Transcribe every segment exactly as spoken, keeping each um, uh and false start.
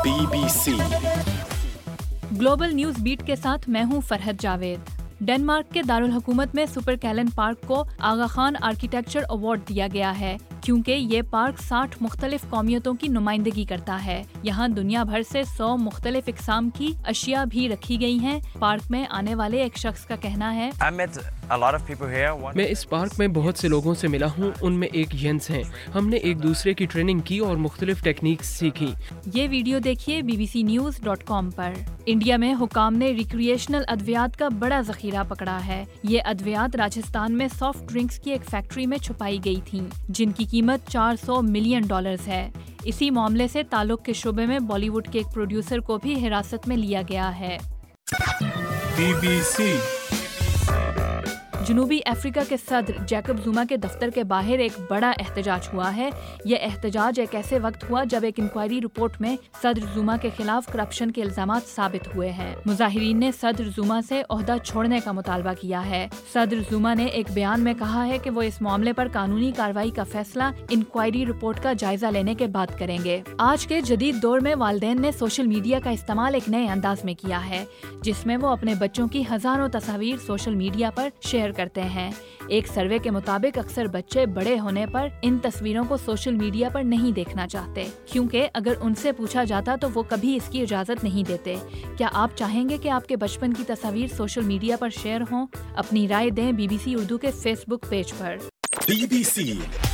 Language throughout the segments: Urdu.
Be B C global news beat کے ساتھ میں ہوں فرحت جاوید۔ ڈنمارک کے دارالحکومت میں سپر کیلن پارک کو آغا خان آرکیٹیکچر ایوارڈ دیا گیا ہے کیونکہ یہ پارک ساٹھ مختلف قومیتوں کی نمائندگی کرتا ہے۔ یہاں دنیا بھر سے سو مختلف اقسام کی اشیاء بھی رکھی گئی ہیں۔ پارک میں آنے والے ایک شخص کا کہنا ہے، میں اس پارک میں بہت سے لوگوں سے ملا ہوں، ان میں ایک ینس ہیں۔ ہم نے ایک دوسرے کی ٹریننگ کی اور مختلف ٹیکنیکس سیکھی۔ یہ ویڈیو دیکھیے B B C news dot com پر۔ انڈیا میں حکام نے ریکریشنل ادویات کا بڑا ذخیرہ پکڑا ہے۔ یہ ادویات راجستھان میں سافٹ ڈرنکس کی ایک فیکٹری میں چھپائی گئی تھیں جن کی قیمت چار سو ملین ڈالرز ہے۔ اسی معاملے سے تعلق کے شعبے میں بالی ووڈ کے ایک پروڈیوسر کو بھی حراست میں لیا گیا ہے۔ بی بی سی جنوبی افریقہ کے صدر جیکب زوما کے دفتر کے باہر ایک بڑا احتجاج ہوا ہے۔ یہ احتجاج ایک ایسے وقت ہوا جب ایک انکوائری رپورٹ میں صدر زوما کے خلاف کرپشن کے الزامات ثابت ہوئے ہیں۔ مظاہرین نے صدر زوما سے عہدہ چھوڑنے کا مطالبہ کیا ہے۔ صدر زوما نے ایک بیان میں کہا ہے کہ وہ اس معاملے پر قانونی کارروائی کا فیصلہ انکوائری رپورٹ کا جائزہ لینے کے بعد کریں گے۔ آج کے جدید دور میں والدین نے سوشل میڈیا کا استعمال ایک نئے انداز میں کیا ہے جس میں وہ اپنے بچوں کی ہزاروں تصاویر سوشل میڈیا پر شیئر کرتے ہیں۔ ایک سروے کے مطابق اکثر بچے بڑے ہونے پر ان تصویروں کو سوشل میڈیا پر نہیں دیکھنا چاہتے کیونکہ اگر ان سے پوچھا جاتا تو وہ کبھی اس کی اجازت نہیں دیتے۔ کیا آپ چاہیں گے کہ آپ کے بچپن کی تصاویر سوشل میڈیا پر شیئر ہوں؟ اپنی رائے دیں بی بی سی اردو کے فیس بک پیج پر۔ بی بی سی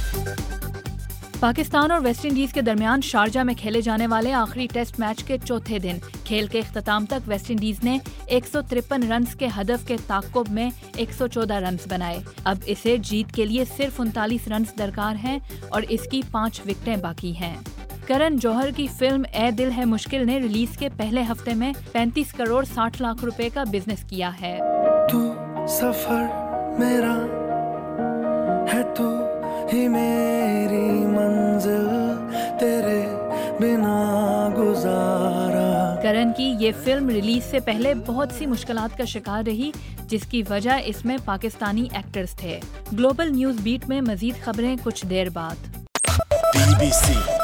پاکستان اور ویسٹ انڈیز کے درمیان شارجہ میں کھیلے جانے والے آخری ٹیسٹ میچ کے چوتھے دن کھیل کے اختتام تک ویسٹ انڈیز نے ایک سو ترپن رنز کے ہدف کے تعاقب میں ایک سو چودہ رنز بنائے۔ اب اسے جیت کے لیے صرف انتالیس رنز درکار ہیں اور اس کی پانچ وکٹیں باقی ہیں۔ کرن جوہر کی فلم اے دل ہے مشکل نے ریلیز کے پہلے ہفتے میں پینتیس کروڑ ساٹھ لاکھ روپے کا بزنس کیا ہے۔ تو سفر میرا ہے، تو ہی میری منزل، تیرے بنا گزارا۔ کرن کی یہ فلم ریلیز سے پہلے بہت سی مشکلات کا شکار رہی جس کی وجہ اس میں پاکستانی ایکٹرز تھے۔ گلوبل نیوز بیٹ میں مزید خبریں کچھ دیر بعد۔ Be B C